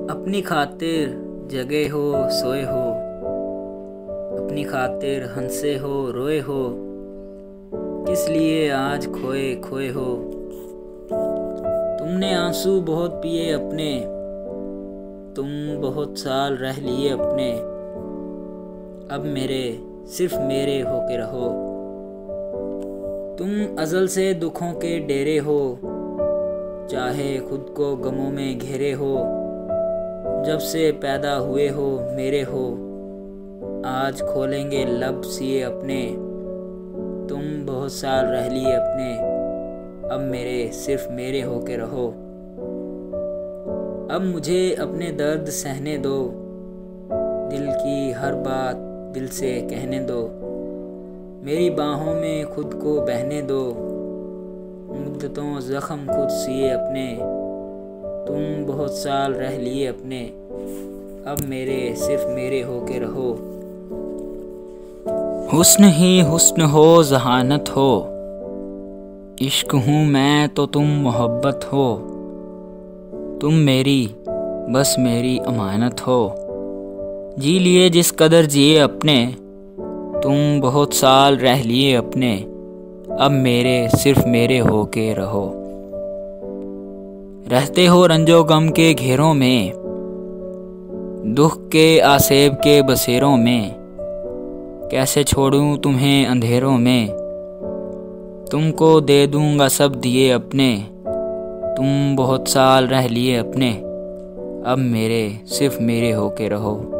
अपनी खातिर जगे हो सोए हो, अपनी खातिर हंसे हो रोए हो, किस लिए आज खोए खोए हो। तुमने आंसू बहुत पिए अपने, तुम बहुत साल रह लिए अपने, अब मेरे सिर्फ मेरे होके रहो। तुम अज़ल से दुखों के डेरे हो, चाहे खुद को गमों में घेरे हो, जब से पैदा हुए हो मेरे हो, आज खोलेंगे लब सिए अपने। तुम बहुत साल रह लिए अपने, अब मेरे सिर्फ मेरे होके रहो। अब मुझे अपने दर्द सहने दो, दिल की हर बात दिल से कहने दो, मेरी बाहों में खुद को बहने दो, मुद्दतों ज़ख्म खुद सिए अपने। तुम बहुत साल रह लिए अपने, अब मेरे सिर्फ मेरे होके रहो। हुस्न ही हुस्न हो ज़हानत हो, इश्क हूँ मैं तो तुम मोहब्बत हो, तुम मेरी बस मेरी अमानत हो। जी लिए जिस कदर जिए अपने, तुम बहुत साल रह लिए अपने, अब मेरे सिर्फ मेरे होके रहो। रहते हो रंजो गम के घेरों में, दुख के आसेब के बसेरों में, कैसे छोड़ूं तुम्हें अंधेरों में, तुमको दे दूंगा सब दिए अपने। तुम बहुत साल रह लिए अपने, अब मेरे सिर्फ मेरे होके रहो।